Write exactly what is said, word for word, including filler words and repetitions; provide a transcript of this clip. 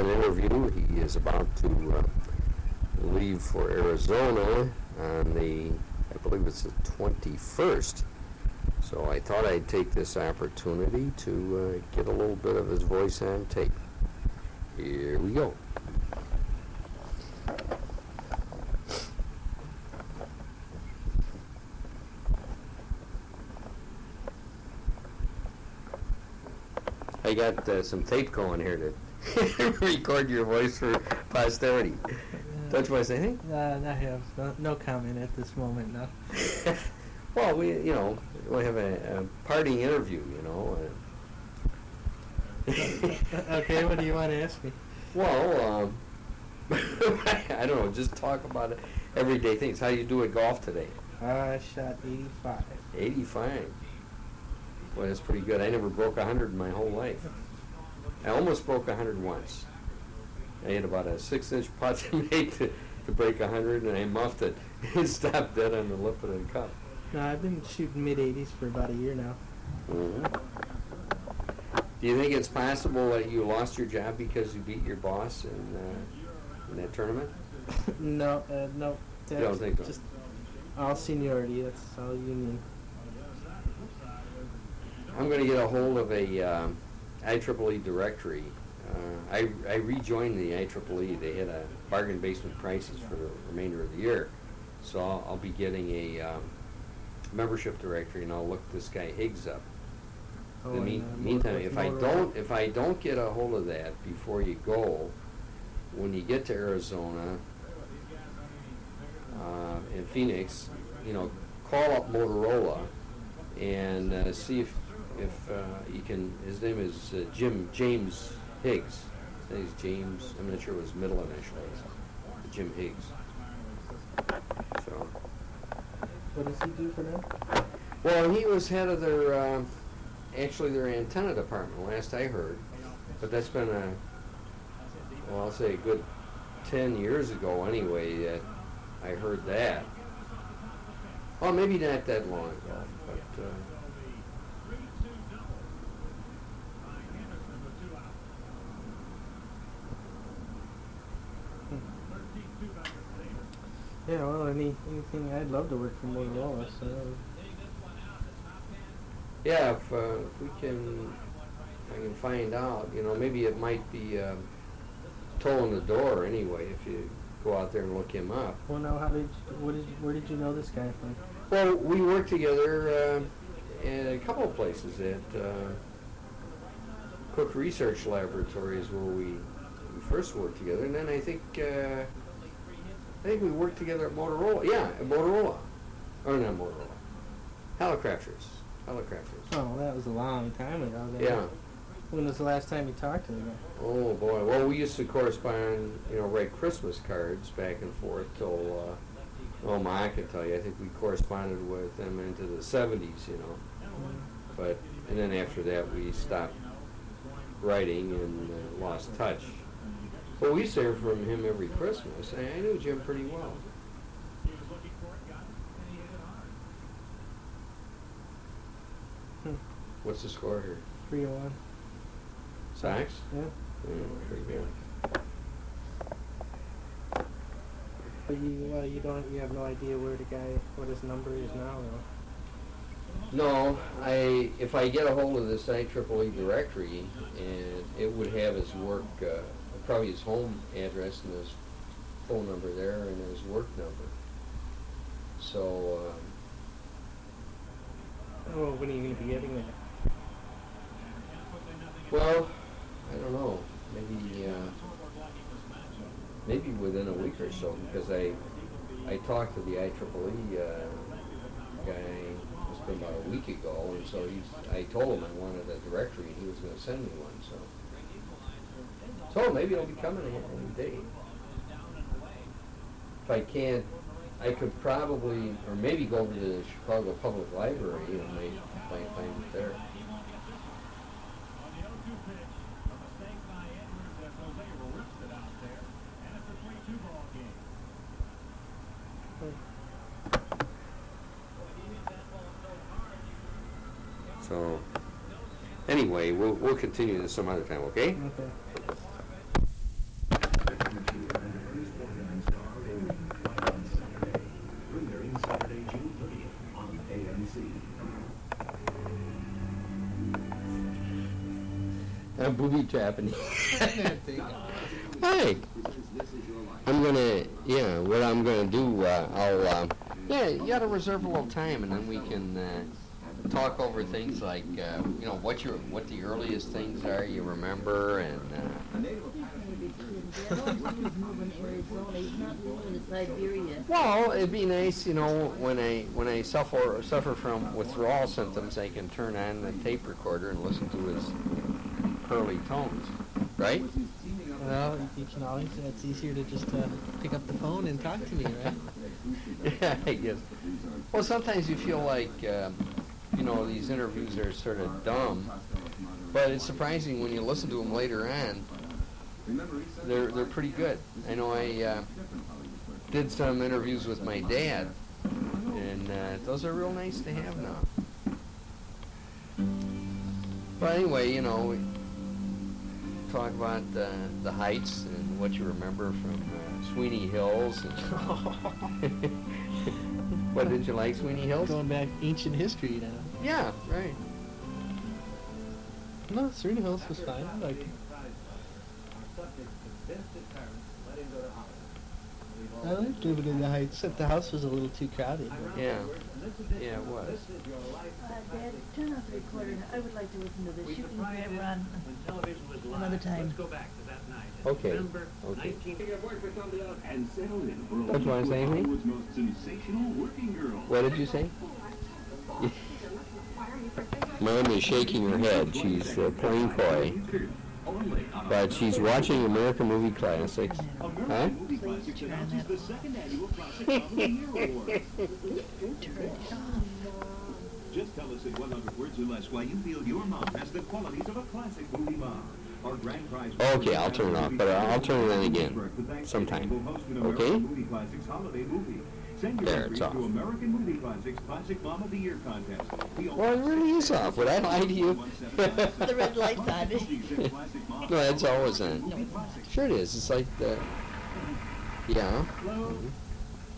an interview. He is about to uh, leave for Arizona on the, I believe it's the twenty-first. So I thought I'd take this opportunity to uh, get a little bit of his voice on tape. Here we go. I got uh, some tape going here to record your voice for posterity. Uh, Don't you want to say anything? Uh, I have no, no comment at this moment, no. Well, we, you know, we have a, a parting interview, you know. Okay, what do you want to ask me? Well, um, I don't know, just talk about it, everyday things. How you do at golf today? I shot eighty-five. eighty-five. Well, that's pretty good. I never broke one hundred in my whole life. I almost broke one hundred once. I had about a six-inch putt to make to, to break one hundred, and I muffed it and stopped dead on the lip of the cup. No, I've been shooting mid-eighties for about a year now. Mm-hmm. Do you think it's possible that you lost your job because you beat your boss in, uh, in that tournament? no, uh, no. You don't think so? Just all seniority, that's all union. I'm going to get a hold of a um, I triple E directory. Uh, I, I rejoined the I triple E. They had a bargain basement prices for the remainder of the year. So I'll, I'll be getting a um, membership directory, and I'll look this guy Higgs up. Oh, In the mean, and, uh, meantime, Motor- if I Motorola. don't if I don't get a hold of that before you go, when you get to Arizona uh, and Phoenix, you know, call up Motorola and uh, see if if uh, you can. His name is uh, Jim James Higgs. I think he's James. I'm not sure what his middle initial is. Jim Higgs. So. What does he do for them? Well, he was head of their, um, actually their antenna department, last I heard. But that's been a, well, I'll say a good ten years ago anyway that I heard that. Well, maybe not that long ago, but. Uh, Yeah, well, any anything, I'd love to work for Motorola, so. Yeah, if, uh, if we can, I can find out, you know, maybe it might be um, tolling the door anyway if you go out there and look him up. Well, now, how did you, what did you, where did you know this guy from? Well, we worked together uh, in a couple of places at uh, Cook Research Laboratories where we, we first worked together, and then I think uh, I think we worked together at Motorola. Yeah, at Motorola, or not Motorola, Hallicrafters. Hallicrafters. Oh, that was a long time ago. Then. Yeah. When was the last time you talked to the guy? Oh boy. Well, we used to correspond, you know, write Christmas cards back and forth till. Uh, well, Ma can tell you. I think we corresponded with them into the seventies, you know. But and then after that, we stopped writing and uh, lost touch. But we used to hear from him every Christmas. I, I knew Jim pretty well. Hmm. What's the score here? Three to one. Sox? Yeah. Mm, pretty good. But you, uh, you don't, you have no idea where the guy, what his number is now, though. No, I if I get a hold of this I triple E directory, and it would have his work, uh, probably his home address and his phone number there and his work number. So, um, Oh, when are you going to be getting that? well, I don't know, maybe uh, maybe within a week or so, because I I talked to the I triple E uh, guy. It's been about a week ago, and so he's. I told him I wanted a directory, and he was going to send me one. So, so maybe it'll be coming any day. If I can't, I could probably, or maybe go to the Chicago Public Library and might might find it there. So, anyway, we'll we'll continue this some other time, okay? Okay. I'm booby trapping. Hi. I'm gonna, yeah, what I'm gonna do, uh, I'll, uh, yeah, you gotta reserve a little time, and then we can, uh, talk over things like, uh, you know, what your, what the earliest things are you remember, and, uh, well, it'd be nice, you know, when I, when I suffer, suffer from withdrawal symptoms, I can turn on the tape recorder and listen to his pearly tones, right? Well, you can always, it's easier to just uh, pick up the phone and talk to me, right? Yeah, I guess. Well, sometimes you feel like, uh, you know, these interviews are sort of dumb, but it's surprising when you listen to them later on. They're they're pretty good. I know I uh, did some interviews with my dad, and uh, those are real nice to have now. But anyway, you know, we talk about uh, the Heights and what you remember from uh, Sweeney Hills. And what, did you like Sweeney Hills? Going back ancient history now. Yeah, right. No, Sweeney Hills was fine. I liked it. I liked living in the Heights, except the house was a little too crowded. Yeah, yeah, it was. Uh, Dad, turn off the recorder. I would like to listen to this. You can grab on another time. Okay, okay. What, you want to say anything? What did you say? Mom is shaking her head. She's uh, playing coy. But she's watching American Movie Classics. Huh? Please turn that Just tell us in one hundred words or less why you feel your mom has the qualities of a classic movie mom. Our grand prize. Okay, I'll turn it off, but I'll turn it on again sometime. Okay? There, it's off. American Movie Classics Classic Mom of the Year contest. Well, it really is off. Would I lie to you? The red light's on. No, it's always on. No, it's not. Sure it is. It's like the... Yeah.